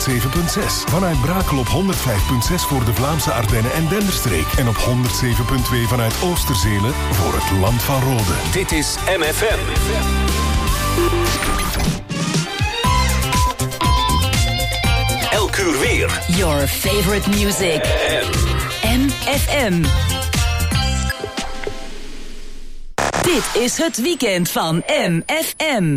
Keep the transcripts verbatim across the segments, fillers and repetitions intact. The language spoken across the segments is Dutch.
zeven komma zes. Vanuit Brakel op honderd vijf komma zes voor de Vlaamse Ardennen en Denderstreek. En op honderd zeven komma twee vanuit Oosterzelen voor het Land van Rode. Dit is M F M. Elk uur weer. Your favorite music. M F M. Dit is het weekend van M F M.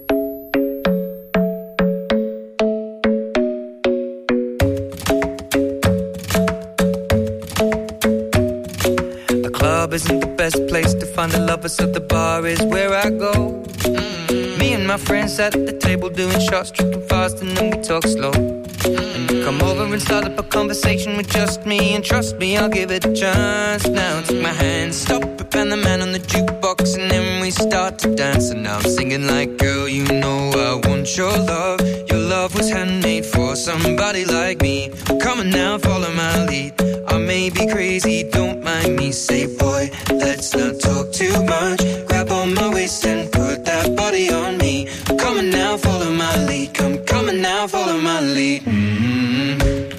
The club isn't the best place to find the lovers, so the bar is where I go. Mm-hmm. Me and my friends at the table doing shots, tripping fast, and then we talk slow. And you come over and start up a conversation with just me, and trust me, I'll give it a chance. Now take my hand, stop it, and the man on the jukebox, and then we start to dance. And now I'm singing like, girl, you know I want your love. Your love was handmade for somebody like me. Come on now, follow my lead. I may be crazy, don't mind me. Say, boy, let's not talk too much. Grab on my waist and put that body on me. Come on now, follow my lead. Come, come on now, follow my lead. Mm-hmm.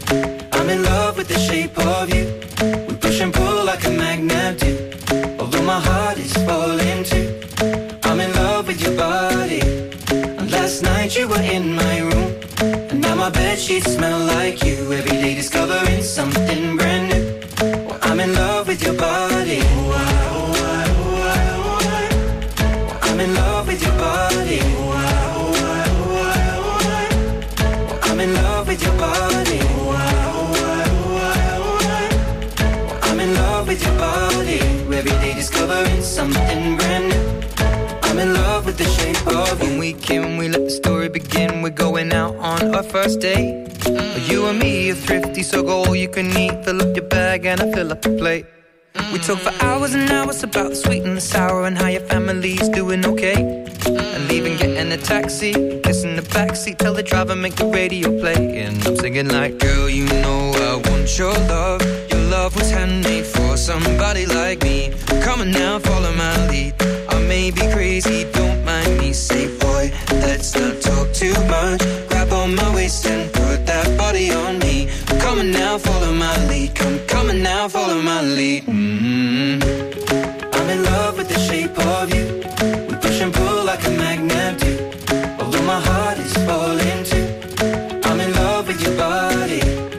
I'm in love with the shape of you. We push and pull like a magnet do. Although my heart is falling too. I'm in love with your body. And last night you were in my room. And now my bedsheets smell like you. Every day discovering something brand new. Well, I'm in love with your body. Oh, I, oh, I, oh, I, oh, I. Well, I'm in love with your body. Oh, I, oh, I, oh, I, oh, I. Well, I'm in love with your body. Oh, I, oh, I, oh, I, oh, I. Well, I'm in love with your body. Every day discovering something brand new. I'm in love with the shape of you. When we came, we let the story begin. We're going out on our first date. Mm. You and me are thrifty, so go all you can eat. Fill up your bag and I fill up the plate. Mm. We talk for hours and hours about the sweet and the sour and how your family's doing okay. Mm. And leaving, getting a taxi, kissing the backseat, tell the driver make the radio play. And I'm singing like, girl, you know I want your love. Your love was handmade for somebody like me. Come on now, follow my lead. I may be crazy, don't mind me. Say, boy, let's not talk too much. Grab on my waist and put that body on me. Come on now, follow my lead. Come, come on now, follow my lead. Mm-hmm. I'm in love with the shape of you. We push and pull like a magnet do. Although my heart is falling too. I'm in love with your body.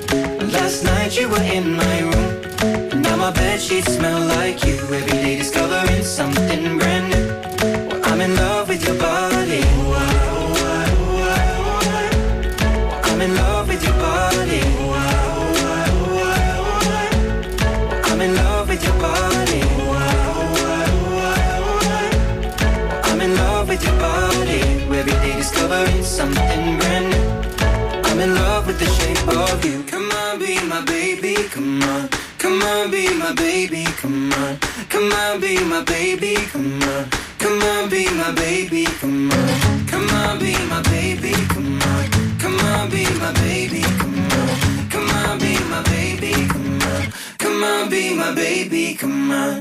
Last night you were in my room. And now my bedsheets smell like you. Every day discovering something brand new. Well, I'm in love with your body. Oh, I, oh, I, oh, I, oh, I. Well, I'm in love with your body. Oh, I, oh, I, oh, I, oh, I. Well, I'm in love with your body. Oh, I, oh, I, oh, I, oh, I. Well, I'm in love with your body. Every day discovering something brand new. I'm in love with the shape of you. Come on, be my baby, come on. Come on, be my baby, come on. Come on, be my baby, come on. Come on, be my baby, come on. Come on, be my baby, come on. Come on, be my baby, come on. Come on, be my baby, come on. Come on, be my baby, come on.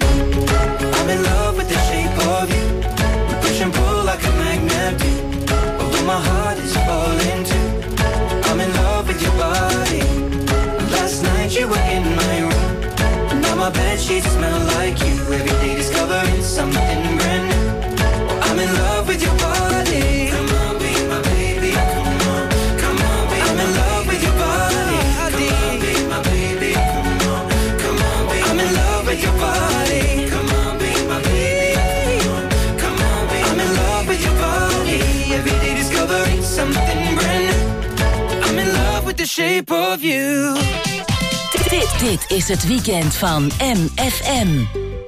I'm in love with the shape of you. We push and pull like a magnet do. Although my heart is falling too. I'm in love with your body. Last night you were in my room. And now my bedsheets smell like you. Every day discovering something brand new. Well, I'm in love with your body. Come on, be my baby. Come on, come on, be I'm in love with your body. Come on, be my baby. Come on, come on, be I'm in love with your body. Come on, be my baby. Come on, come on, be I'm in love with your body. Every day discovering something brand new. I'm in love with the shape of you. Dit, dit is het weekend van M F M.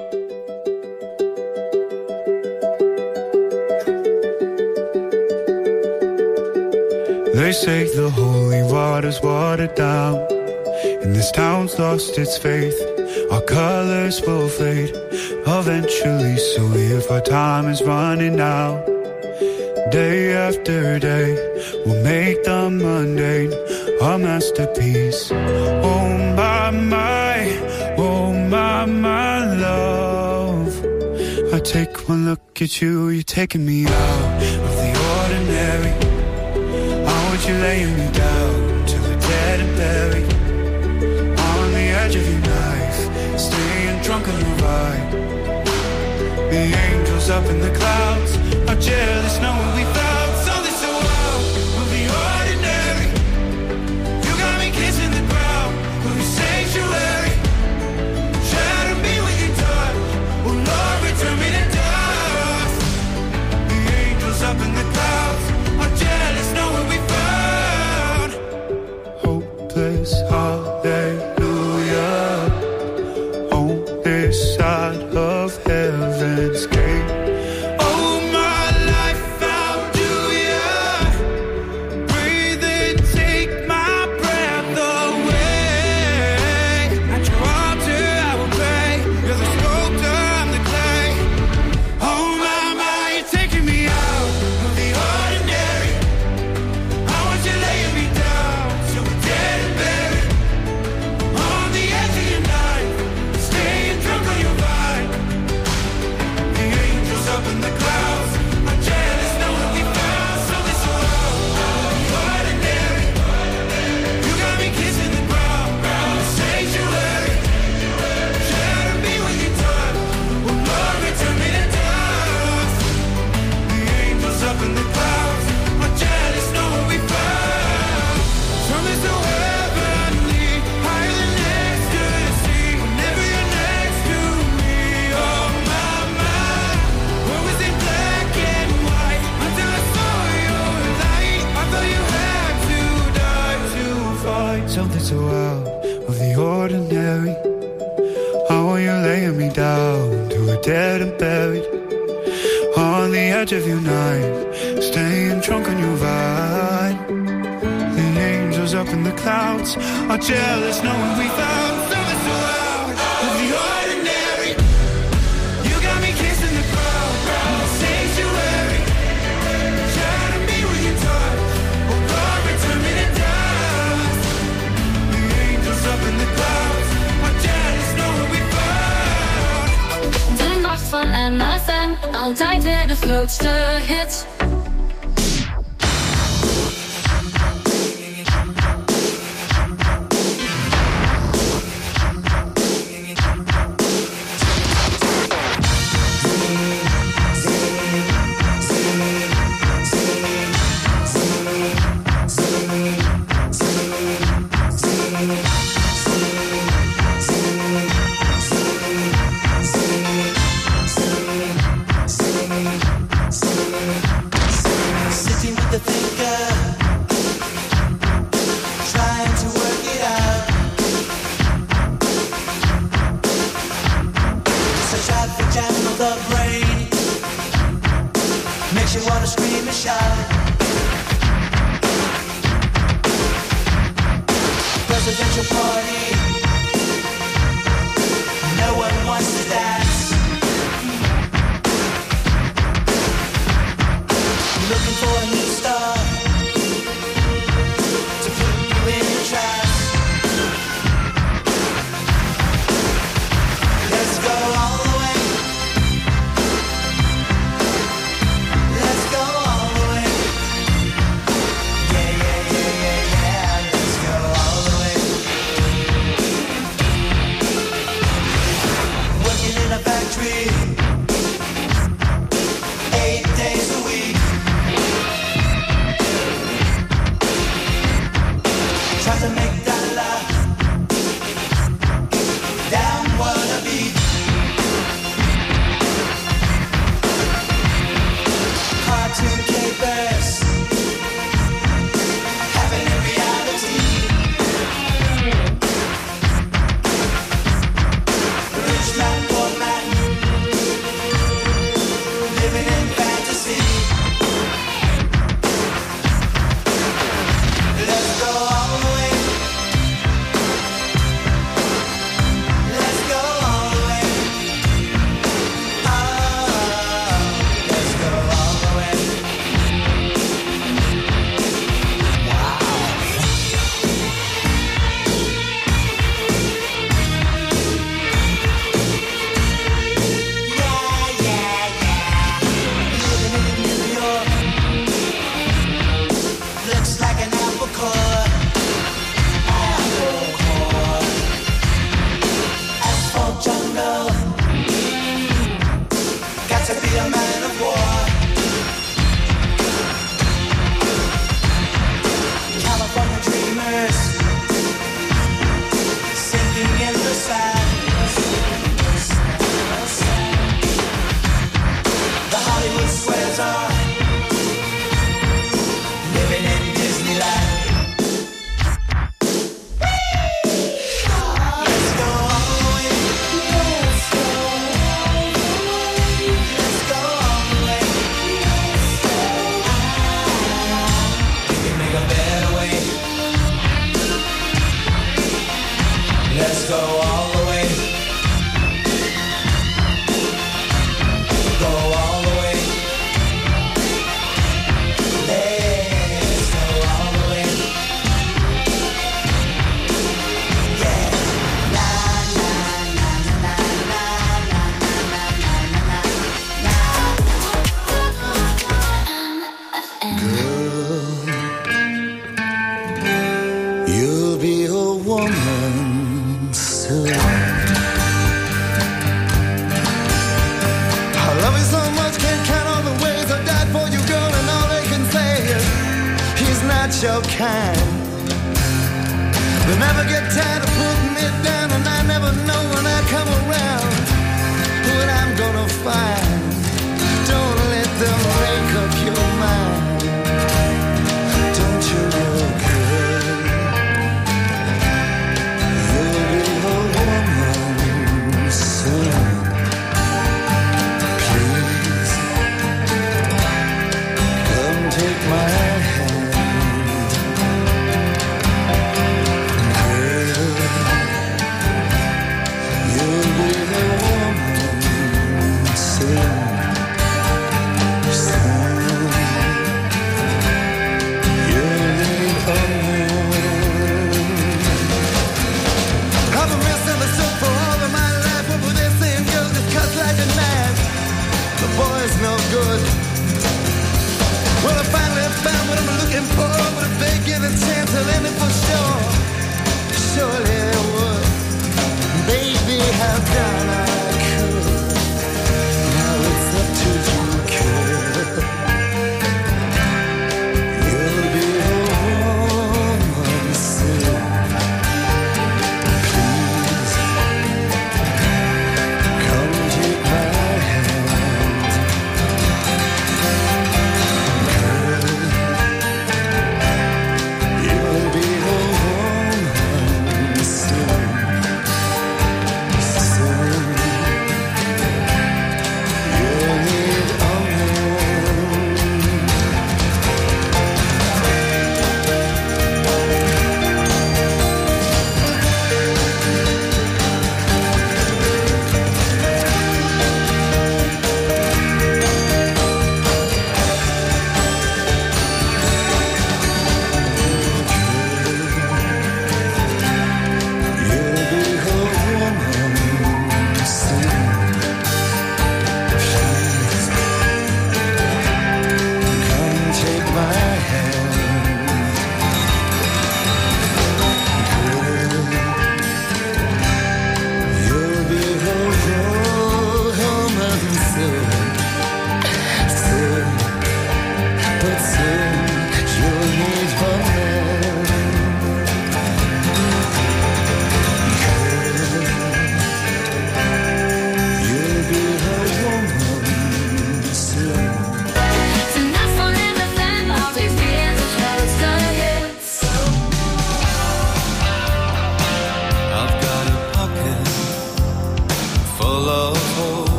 They say the holy water's watered down, and this town's lost its faith. Our colors will fade eventually, so if our time is running out, day after day, we'll make the mundane our masterpiece. Oh my, my, oh my, my love. I take one look at you, you're taking me out of the ordinary. I want you laying me down up in the clouds, are jealous knowing we found something so wild of the ordinary. You got me kissing the ground of your sanctuary. Shadow me with your touch, oh Lord, return me to dust. The angels up in the clouds are jealous knowing we found hopeless hallelujah on this side of heaven's gate. Oh, my life found you, yeah. Breathe and take my breath away. At your altar I will pray. You're the sculptor, I'm the clay. Oh, my, my, you're taking me out of the ordinary. I want you laying me down so we're dead and buried. On the edge of your knife, staying drunk on your vine. The angels up in the clouds are jealous knowing we found something so wild, the ordinary. You got me kissing the ground, ground sanctuary. Shadow me with your touch, oh Lord, return me to dust. The angels up in the clouds are jealous knowing we found something so heavenly, higher than ecstasy. Whenever you're next to me, oh my, my. What was it black and white until I saw your light? I thought you had to die to fight something so out of the ordinary. How are you laying me down to a dead and buried? On the edge of your knife, staying drunk on your vine. The angels up in the clouds are jealous knowing we found something so out of the ordinary. You got me kissing the ground, ground sanctuary. Shadow me with your touch, oh Lord, return me to dust. The angels up in the clouds are jealous knowing we found. Den Nacht van M F M, altijd weer de grootste hits. Sitting with the thinker, trying to work it out. It's a traffic jam of the brain, makes you wanna scream and shout. Presidential party, no one wants to dance. Looking for a new star to put you in your trance. Let's go all the way. Let's go all the way. Yeah, yeah, yeah, yeah, yeah. Let's go all the way. Working in a factory, eight days a week. Try to make that laugh. Damn what a beat. Cartoon capers, having a reality. Rich man, poor man, living in fantasy. Let's go all the way. Paris, sinking in the sand. The Hollywood squares are living in Disneyland. Let's go all the way. Let's go all the way. Let's go all the way. We can make a better way. Let's go all the way. Go all the way. Let's go all the way. Yeah. La la la la la la Girl, you'll be a woman soon. I love you so much, can't count all the ways I died for you, girl, and all they can say is he's not your kind. They never get tired of putting me down, and I never know when I come around what I'm gonna find. Don't let them make up your mind. Don't you know, girl, you'll be a woman soon. Please, come take my hand. Girl, you'll be a woman soon. Soon.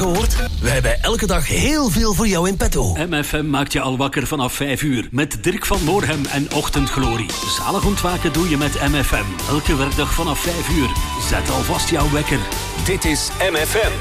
gehoord? We hebben elke dag heel veel voor jou in petto. M F M maakt je al wakker vanaf vijf uur. Met Dirk van Moorhem en Ochtendglorie. Zalig ontwaken doe je met M F M. Elke werkdag vanaf vijf uur. Zet alvast jouw wekker. Dit is M F M.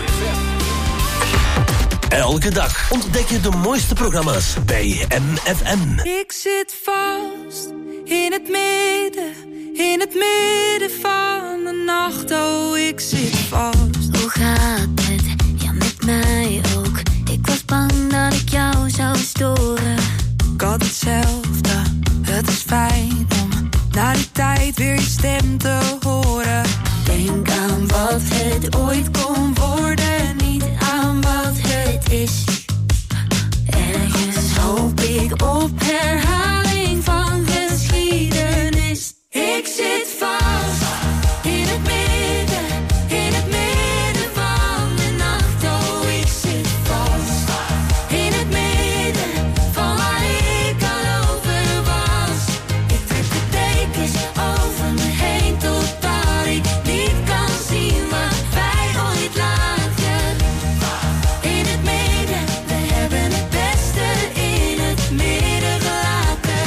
Elke dag ontdek je de mooiste programma's bij M F M. Ik zit vast in het midden, in het midden van de nacht. Oh, ik zit vast. Hoe gaat het? Ja, met mij ook. Ik was bang dat ik jou zou storen. Ik had hetzelfde. Het is fijn om na die tijd weer je stem te horen. Denk aan wat het ooit kon worden, niet aan wat het is. Ergens hoop ik op herhaling van geschiedenis. Ik zit vast in het midden, in het midden van de nacht. Oh, ik zit vast in het midden van waar ik al over was. Ik trek de dekens over me heen totdat ik niet kan zien wat wij ooit lagen. In het midden, we hebben het beste in het midden gelaten.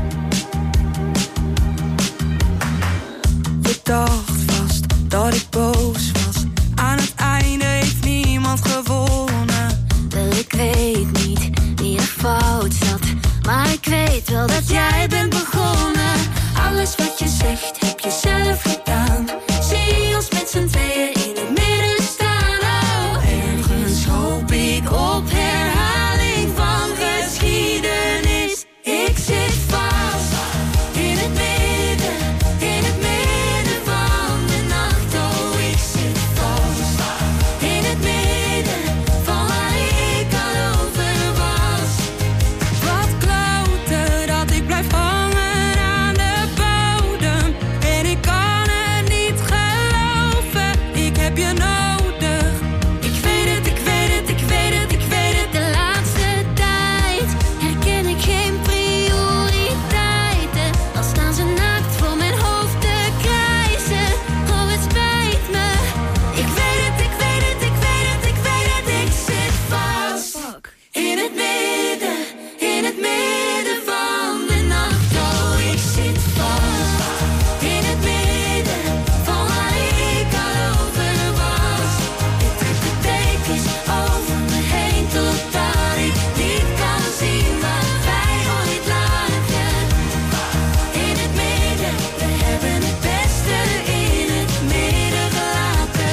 Ik dacht vast dat ik boos was. Aan het einde heeft niemand gewonnen. Wel, ik weet niet wie er fout zat, maar ik weet wel dat jij bent begonnen. Alles wat je zegt heb je zelf gedaan. Zie ons met z'n tweeën in het midden staan. Oh, ergens hoop ik op herhaling van geschiedenis. Ik zit vast in het midden, in het midden van de nacht. Oh, ik zit vast in het midden van waar ik al over was. Wat kloten dat ik blijf hangen aan de bodem. En ik kan het niet geloven, ik heb je nodig. Ik weet het, ik weet het, ik weet het, ik weet het. De laatste tijd herken ik geen prioriteiten. Dan staan ze naakt voor mijn hoofd te krijzen. Oh, het spijt me. Ik weet het, ik weet het, ik weet het, ik weet het. Ik zit vast in het midden, in het midden van de nacht. Oh, ik zit vast in het midden van waar ik al over was. Ik trek de dekens over me heen totdat ik niet kan zien waar wij ooit lagen. In het midden, we hebben het beste in het midden gelaten.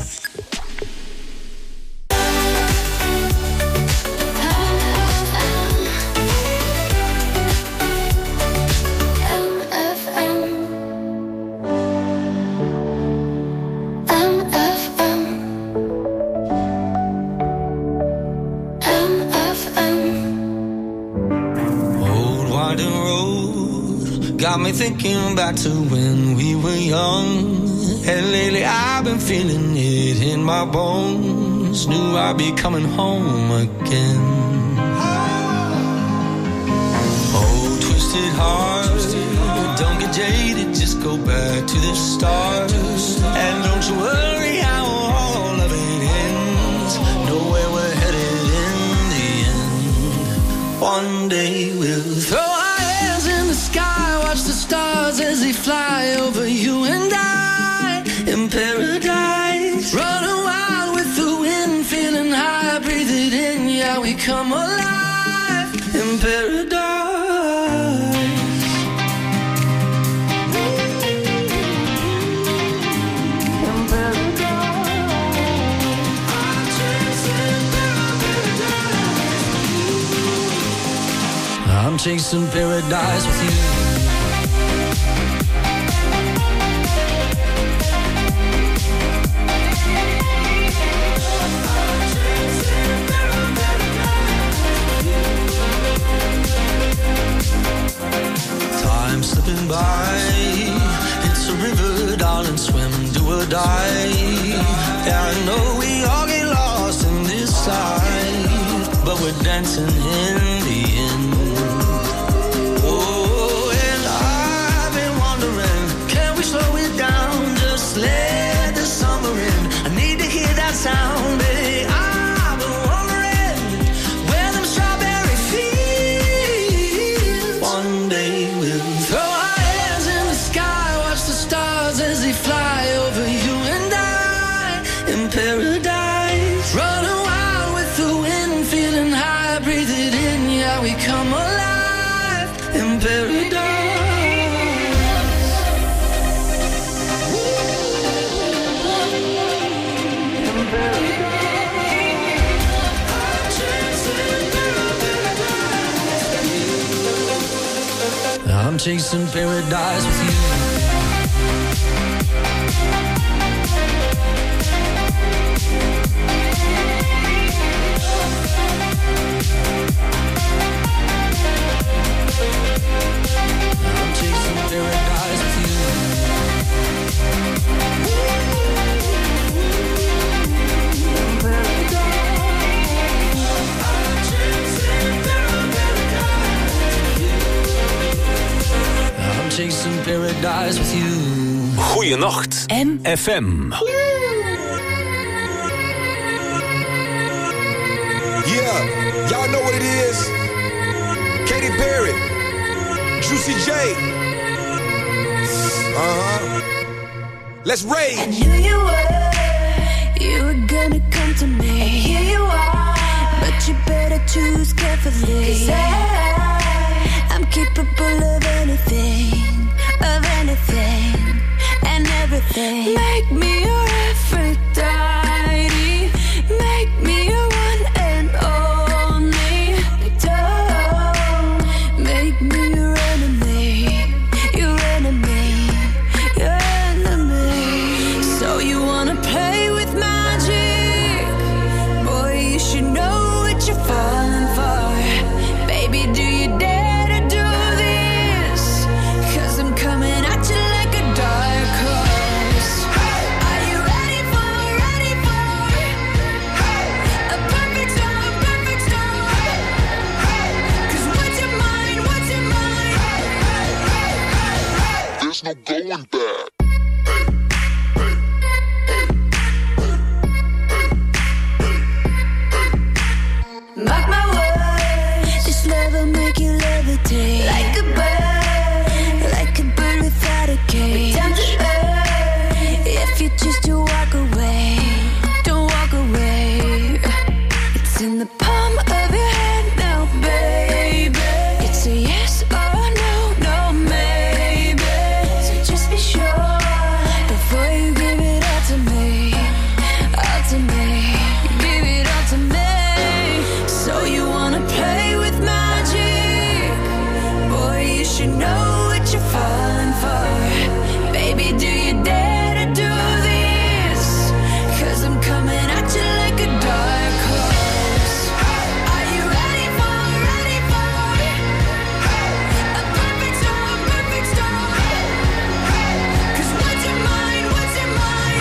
Old winding road got me thinking back to when we were young. And lately I've been feeling it in my bones. Knew I'd be coming home again. Oh, twisted heart, don't get jaded, just go back to the start. And don't you worry how all of it ends. Know where we're headed in the end. One day we'll throw our hands in the sky, watch the stars as they fly over you and I in paradise. Running wild with the wind, feeling high, breathe it in, yeah, we come alive in paradise. I'm chasing paradise with you. Time slipping by, it's a river, darling, swim, do or die. Yeah, I know we all get lost in this life, but we're dancing in the end. Oh, and I've been wondering, can we slow it down, just let the summer in? I need to hear that sound, baby. I I'm chasing paradise with you. I'm chasing paradise with you. I'm chasing paradise with you. Goeienacht. M F M. Yeah, y'all know what it is. Katy Perry, Juicy J. Uh-huh. Let's rage. I knew you were, you were gonna come to me. And here you are, but you better choose carefully. 'Cause I, I'm capable of anything, of anything, and everything. Make me your Aphrodite, make me your one and only. Don't make me your enemy, your enemy, your enemy. So you wanna play with magic? Boy, you should know what you're falling for. Baby, do you dare to do this? 'Cause I'm coming at you like a dark horse. Are you ready for, ready for a perfect storm, perfect storm? 'Cause what's your mind, what's your mind? There's no going back. Mark my words, this love will make you levitate. Like a bird, like a bird without a cage. Down to earth, if you choose to walk away, don't walk away. It's in the palm of your hand now, baby. It's a yes or no, no maybe. So just be sure before you give it all to me, all to me. Give it all to me. So you wanna play with magic? Boy, you should know what you're falling for. Baby, do you dare to do this? 'Cause I'm coming at you like a dark horse. Are you ready for, ready for a perfect storm, perfect storm? 'Cause what's your mind, what's your mind?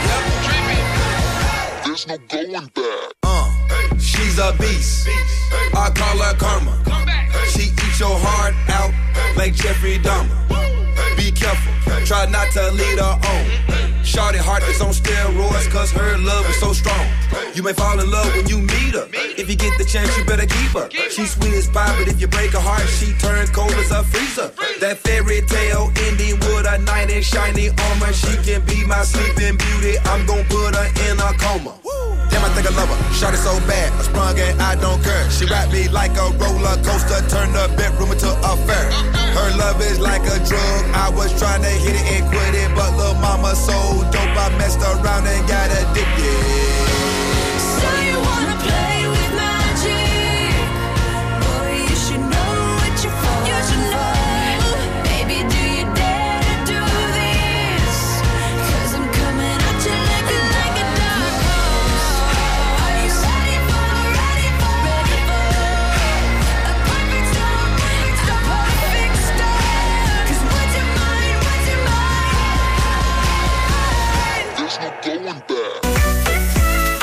There's no going back. Uh, she's a beast. I call her karma. She eats your heart out like Jeffrey Dahmer. Be careful, try not to lead her on. Shawty heart is on steroids, 'cause her love is so strong. You may fall in love when you meet her. If you get the chance, you better keep her. She's sweet as pie, but if you break her heart, she turns cold as a freezer. That fairy tale ending with a knight in shiny armor. She can be my sleeping beauty. I'm gon' put her in a coma. Damn, I think I love her. Shot it so bad, I sprung and I don't care. She wrapped me like a roller coaster, turned the bedroom into a fair. Her love is like a drug. I was trying to hit it and quit it, but lil' mama so dope, I messed around and got addicted. So you wanna play with magic? Boy, you should know what you're falling for. Baby, do you dare to do this? 'Cause I'm coming at you like a, like a dark horse. Are you ready for, ready for, ready for a perfect storm, perfect storm, perfect storm? 'Cause what's your mind, what's your mind? There's no going back.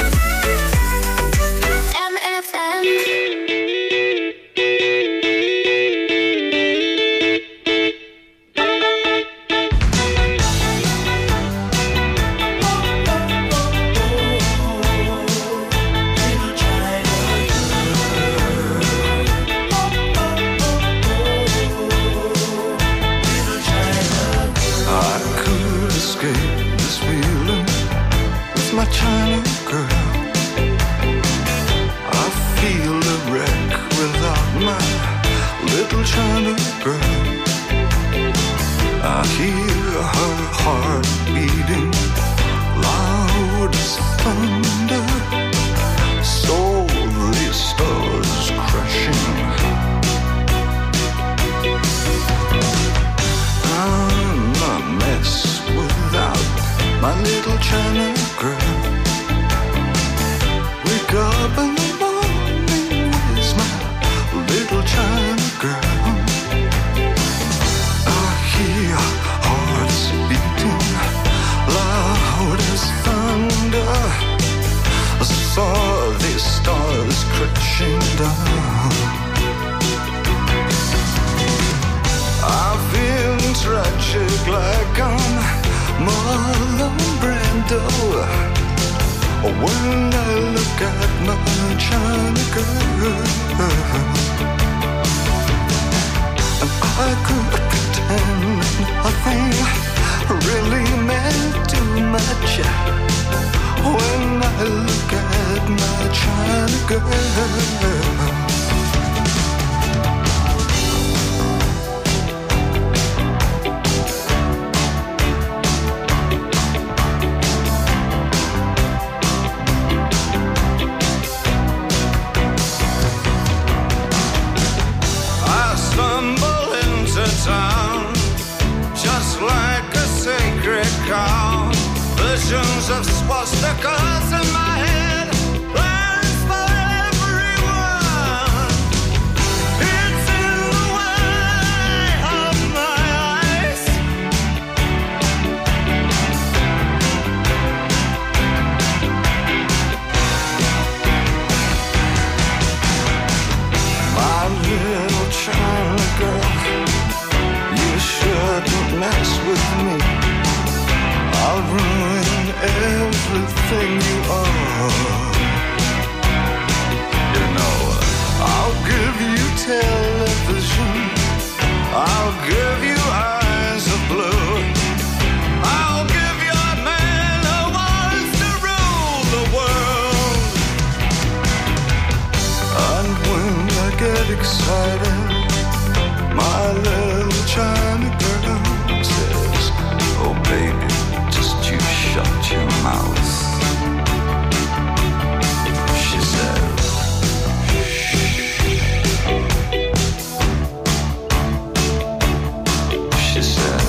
is crashing down. I feel tragic like I'm Marlon Brando when I look at my China girl. And I could pretend nothing really meant too much when I look at my China girl. Visions of swastikas in my head, plans for everyone. It's in the way of my eyes. My little China girl, you shouldn't mess with me. I'll ruin everything you are. You know, I'll give you television, I'll give you eyes of blue, I'll give you a man who wants to rule the world. And when I get excited, my little China girl says, oh baby, you shut your mouth. She said, she said,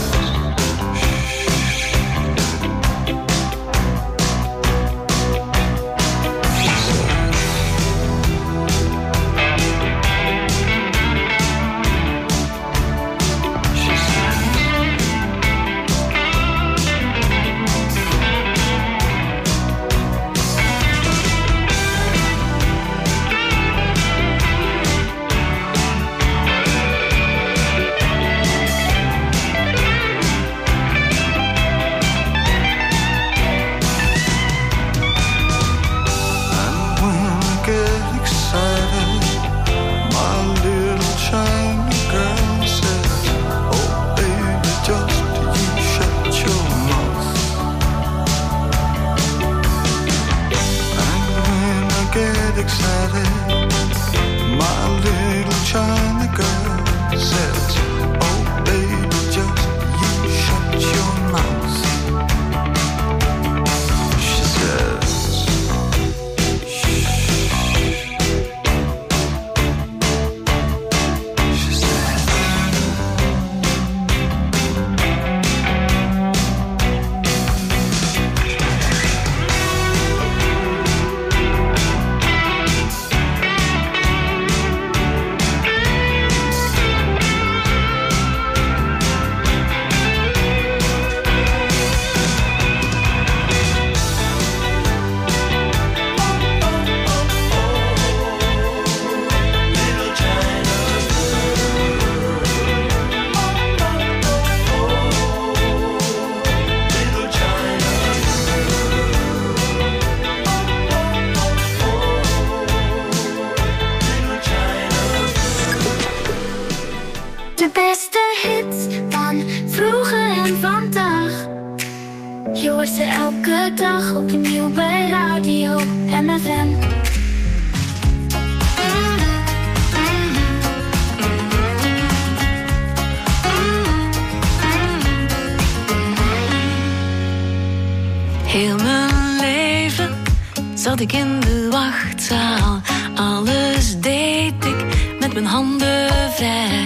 Heel mijn leven zat ik in de wachtzaal. Alles deed ik met mijn handen vrij.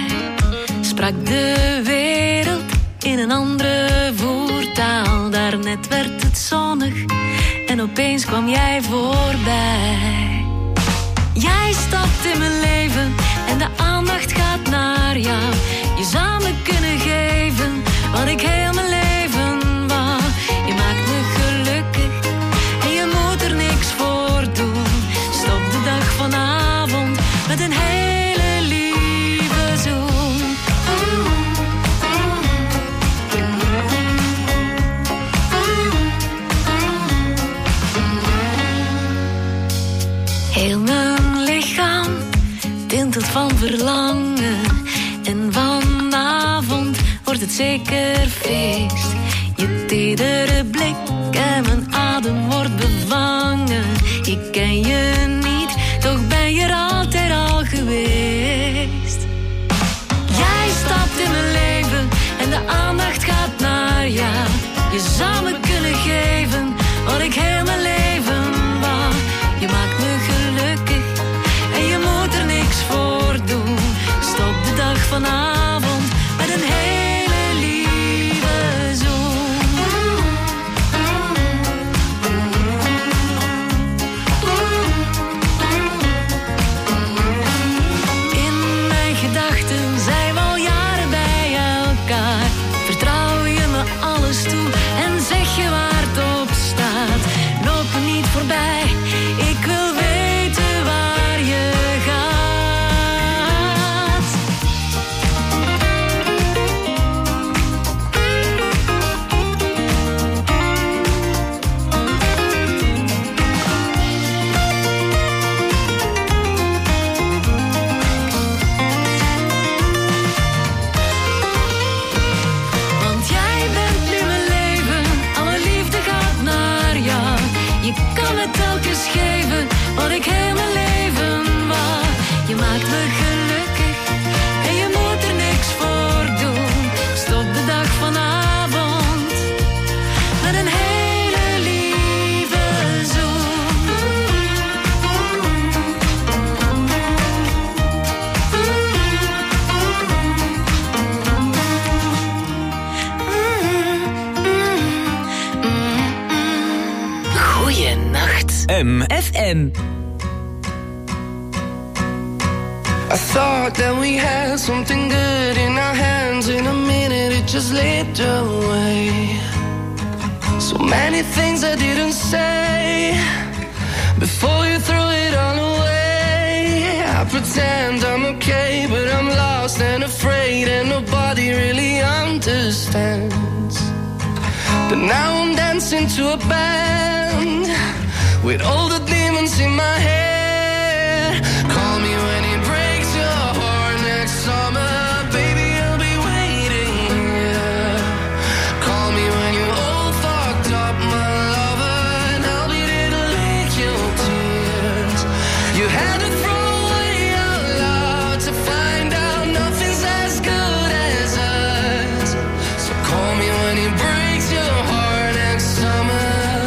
Sprak de wereld in een andere voertaal. Daarnet werd het zonnig en opeens kwam jij voorbij. Jij stapt in mijn leven en de aandacht gaat naar jou. Je zou me kunnen geven wat ik heel mijn leven wou. Je maakt me gelukkig en je moet er niks voor doen. Stop de dag vanavond met een hele lieve zoen. Heel mijn lichaam tintelt van verlangen. En vanavond wordt het zeker feest. Je tedere blik en mijn adem wordt bevangen. Ik ken je niet, toch ben je er altijd al geweest. Jij stapt in mijn leven en de aandacht gaat naar jou. Je zou me kunnen geven wat ik heel mijn leven wou. Je maakt me gelukkig en je moet er niks voor doen. Stop de dag vanavond met een hele lieve zoen. In mijn gedachten zijn we al jaren bij elkaar. Vertrouw je me alles toe en zeg je waar het op staat. Loop me niet voorbij, ik wil weten waar je gaat. Want jij bent nu mijn leven, alle liefde gaat naar jou. Je kan het telkens geven wat ik heel mijn leven wou. Je maakt me gelukkig en je moet er niks voor doen. Stop de dag vanavond met een hele lieve zoen. Goeienacht. M. F M. I thought that we had something good in our hands. In a minute it just slipped away. So many things I didn't say before you threw it all away. I pretend I'm okay, but I'm lost and afraid, and nobody really understands. But now I'm dancing to a band with all the demons in my head. Call me when it breaks your heart next summer, baby, I'll be waiting here. Call me when you're all fucked up, my lover, and I'll be there to lick your tears. You had to throw away out loud to find out nothing's as good as us. So call me when it breaks your heart next summer.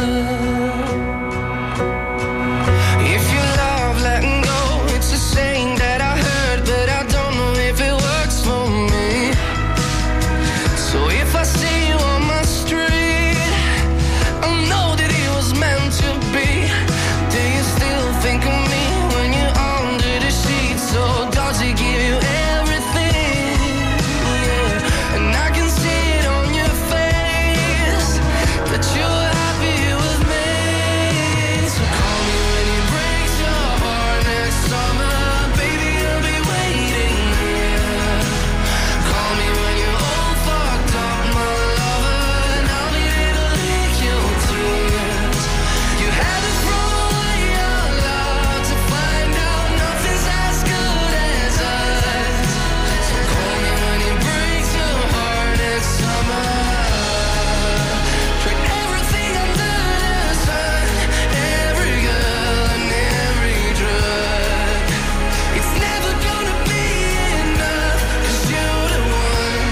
If you love letting go, it's a saying that I heard, but I don't know if it works for me. So if I see you on my street, I'll know that it was meant to be. Do you still think of me when you're under the sheets? So does it give you everything? Yeah. And I can see it on your face that you're happy with me. So call me when it breaks your heart next summer, baby, I'll be waiting here. Call me when you're all fucked up, my lover, and I'll be there to lick your tears. You had to throw away out loud to find out nothing's as good as us. So call me when it breaks your heart next summer. Tried everything under the sun, every girl and every drug. It's never gonna be enough, 'cause you're the one.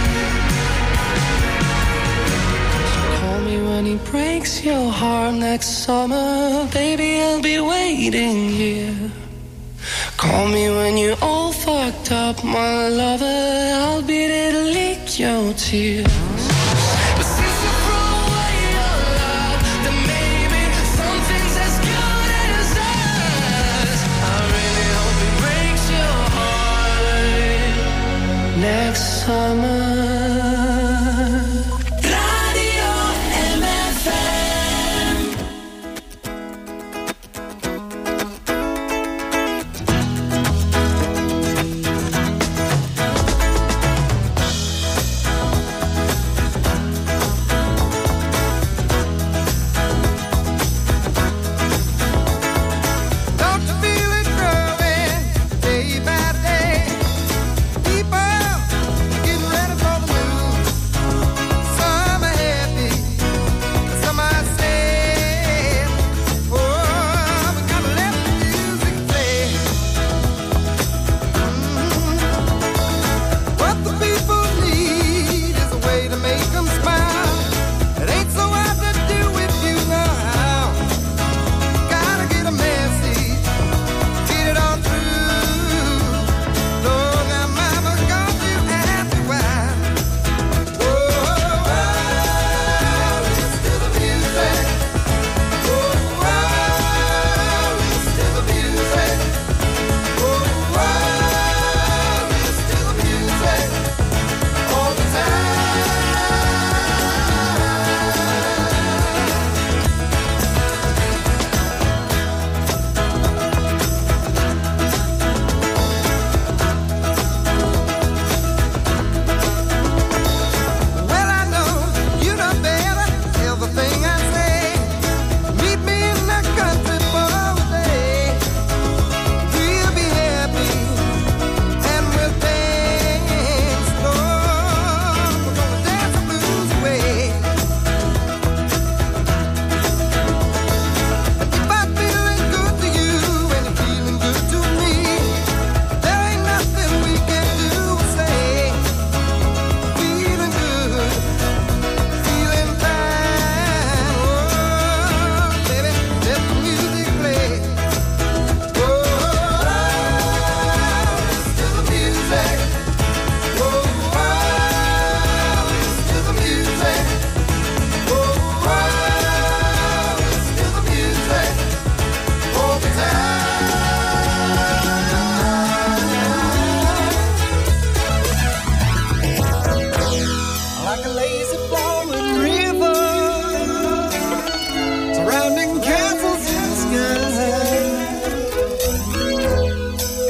Call me when he breaks your heart next summer, baby, I'll be waiting here. Call me when you're all fucked up, my lover, I'll be there to lick your tears. But since you throw away your love, then maybe something's as good as us. I really hope it breaks your heart next summer. Radio M F M.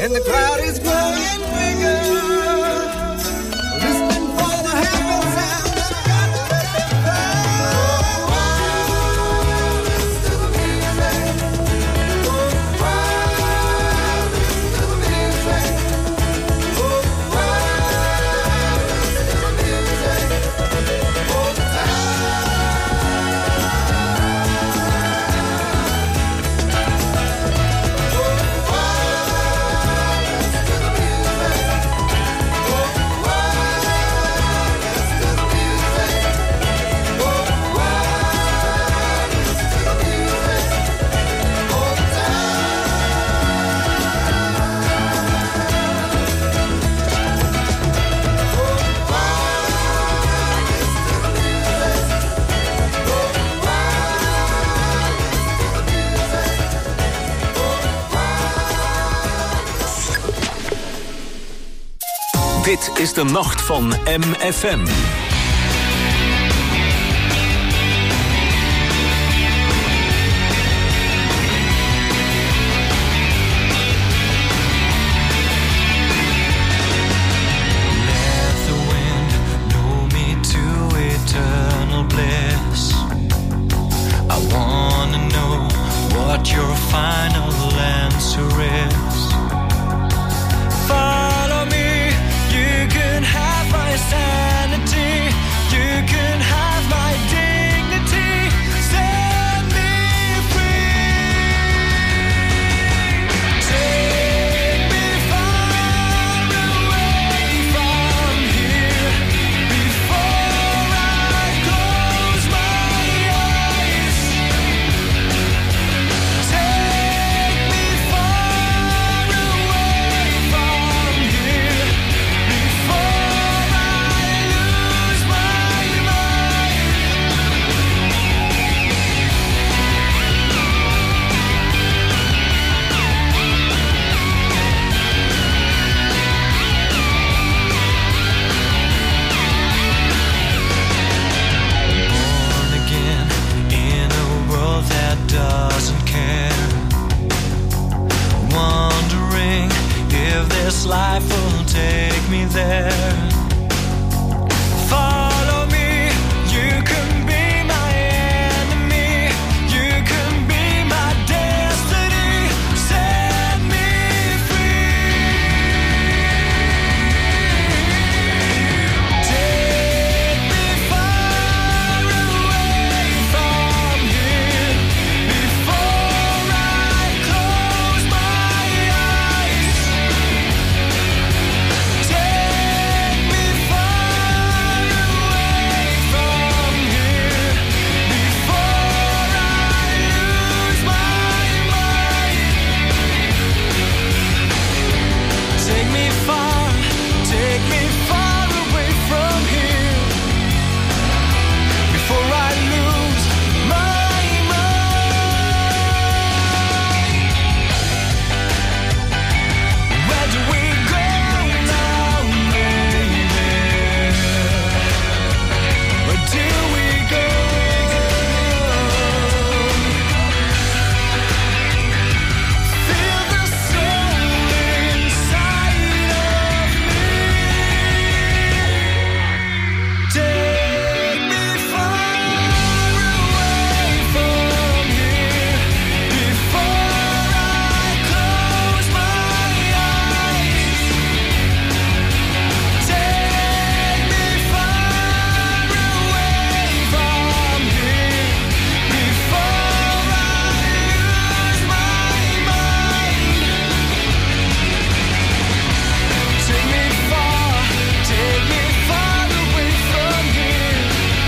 and the crowd is growing bigger. Listening for the happy sound. Dit is de nacht van M F M. Your final answer is follow me. You can have my sanity. You can have my dignity. Set me free. Take me far away from here before I close my eyes. Take me far away from here before I lose my mind. Born again in a world that doesn't care. Wondering if this life will take me there. Follow me, you can be my enemy. You can be my destiny. Set me free. Take me far away from here before I close my eyes. Take me far away from here before I lose my mind. Take me far, take me far away from here before I lose my mind. Where do we go now, baby? Where do we go? Feel the soul inside of me. Take me far away from here before I close my eyes. Take me far away from here before I lose my mind. Take me far, take me far away from here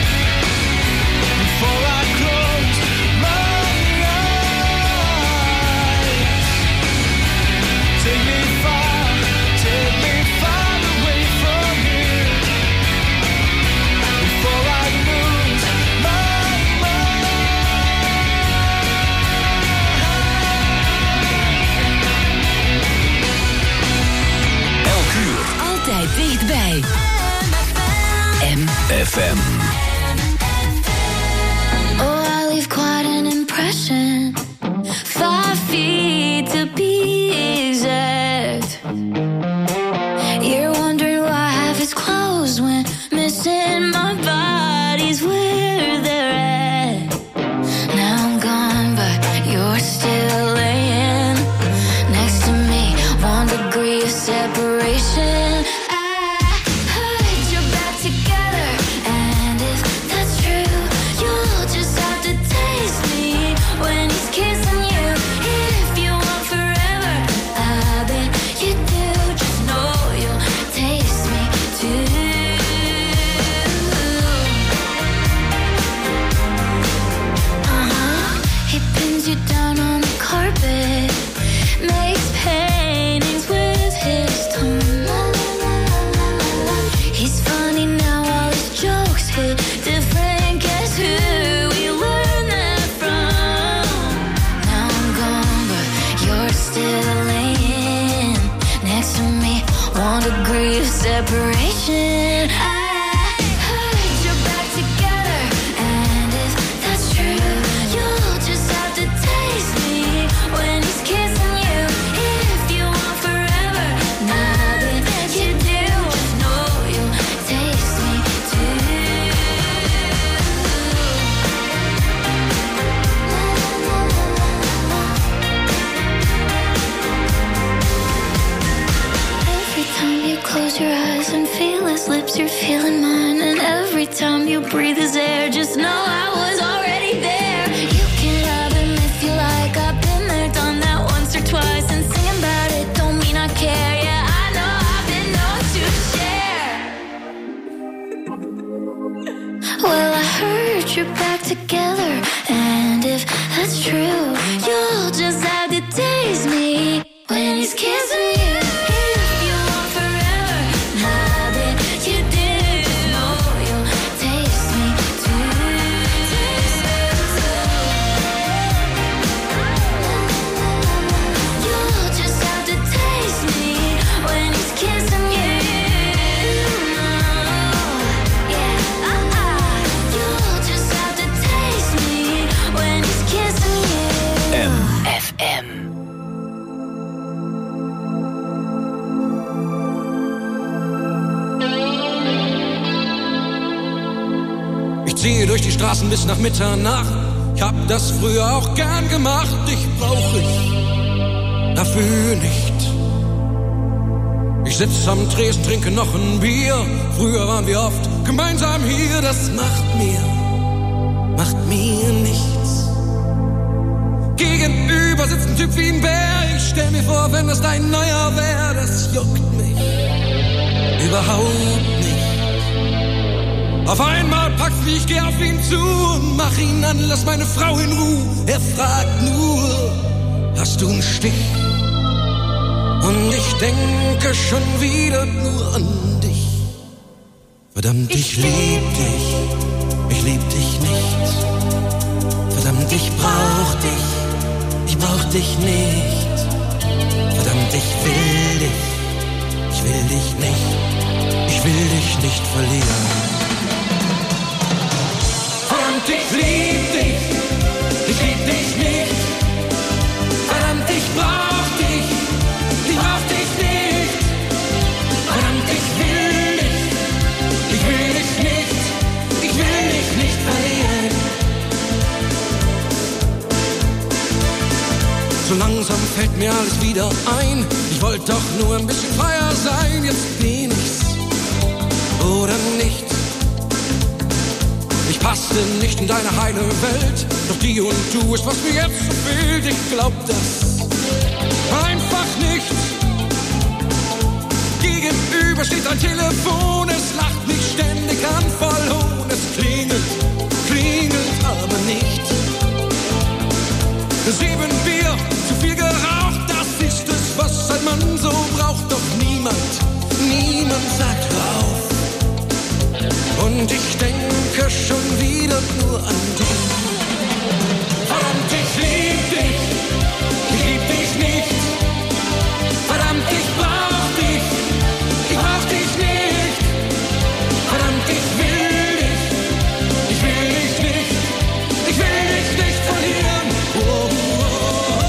before I close my eyes. Take me far, take me far away from here before I lose my Elk uur. Altijd dichtbij. M F M. Oh, I leave quite an impression. Five feet to be exact. agree of separation. I heard you're back together, and if that's true, you'll just have to taste me when he's kissing you. If you want forever, I bet you do. Just know you'll taste me too. Uh-huh. He pins you down on the carpet, makes paintings with his tongue. He's funny now, all his jokes hit different. Guess who we learned that from? Now I'm gone, but you're still laying next to me. One degree of separation. I heard you're back together, and if that's true, you'll just have to taste me when he's kissing you. If you want forever, now that you do, just know you'll taste me too. Every time you close your eyes and feel his lips, you're feeling mine. And every time you breathe his air, just know I was already there. You can love him if you like. I've been there, done that once or twice. And singing about it don't mean I care. Yeah, I know I've been known to share. Well, I heard you're back together, and if that's true, you'll just have to taste me when he's kissing you. If you want forever, now that you do, know you'll taste me too. Taste me too. You'll just have to taste me when he's kissing you. Yeah, uh-uh. You'll just have to taste me when he's kissing you. M F M. Ich ziehe durch die Straßen bis nach Mitternacht. Ich hab das früher auch gern gemacht. Dich brauch ich dafür nicht. Ich sitz am Tresen, trinke noch ein Bier. Früher waren wir oft gemeinsam hier. Das macht mir, macht mir nichts. Gegenüber sitzt ein Typ wie ein Bär. Ich stell mir vor, wenn das dein neuer wär. Das juckt mich überhaupt nicht. Auf einmal packst mich, geh auf ihn zu und mach ihn an, lass meine Frau in Ruhe. Er fragt nur, hast du einen Stich? Und ich denke schon wieder nur an dich. Verdammt, ich lieb dich, ich lieb dich nicht. Verdammt, ich brauch dich, ich brauch dich nicht. Verdammt, ich will dich, ich will dich nicht. Ich will dich nicht verlieren. Verdammt, ich lieb dich, ich lieb dich nicht. Verdammt, ich brauch dich, ich brauch dich nicht. Verdammt, ich will dich, ich will dich nicht. Ich will dich nicht verlieren. So langsam fällt mir alles wieder ein. Ich wollte doch nur ein bisschen freier sein. Jetzt bin ich's oder nicht. Ich passte nicht in deine heile Welt. Doch die und du ist, was mir jetzt so fehlt. Ich glaub das einfach nicht. Gegenüber steht ein Telefon. Es lacht mich ständig an, voll Hohn. Es klingelt, klingelt aber nicht. Sieben Bier, zu viel geraucht. Das ist es, was ein Mann so braucht. Doch niemand, niemand sagt hör auf. Und ich denke schon wieder nur an dich. Verdammt, ich lieb dich, ich lieb dich nicht. Verdammt, ich brauch dich, ich brauch dich nicht. Verdammt, ich will dich, ich will dich nicht. Ich will dich nicht verlieren. Oh, oh, oh,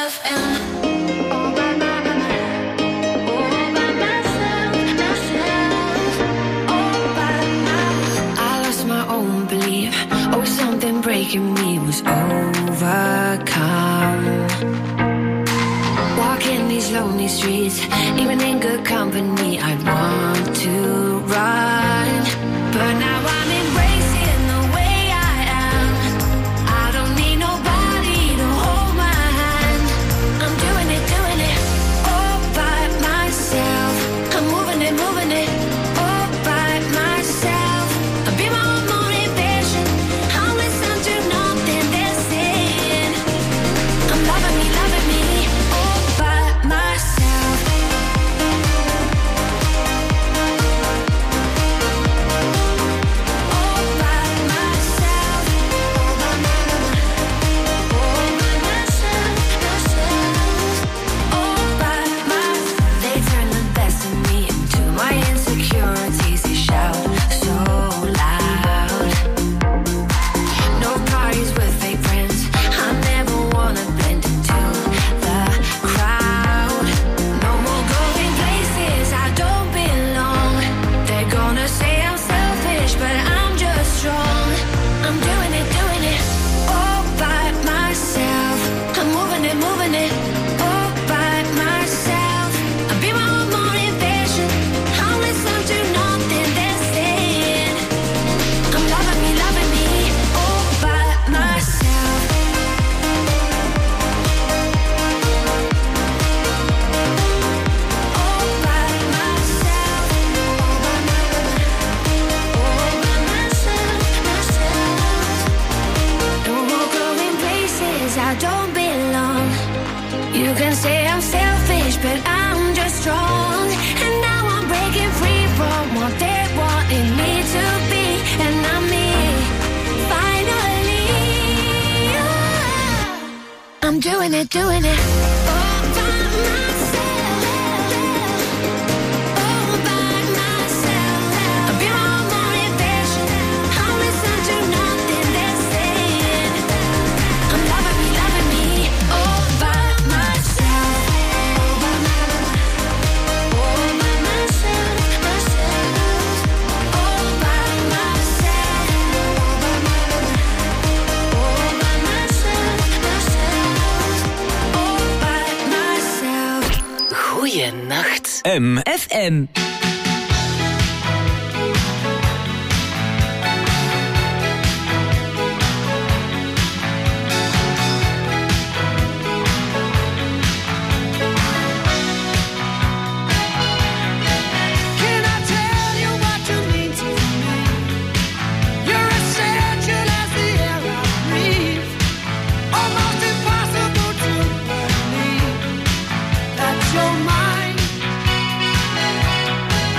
F M. All by my, my, my. All by myself, myself. All by my. I lost my own belief. Oh, something breaking me was overcome. Walking these lonely streets, even in good company, I'd want to run. But now I'm embracing the way I am. I don't need nobody to hold my hand. I'm doing it, doing it, all by myself. I'm moving it, moving it, all by myself. I'll be my own motivation. I'll listen to nothing they're saying. I'm loving me, loving me, all by myself. I'm doing it, doing it. All by myself. All by myself. I'll be my motivation. I'll listen to nothing they're saying. I'm loving me, loving me. All by myself. All by myself. All by myself. Myself. All by myself. All by myself. All by myself. Goeienacht. M F M. You're mine.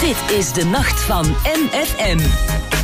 Dit is de nacht van M F M.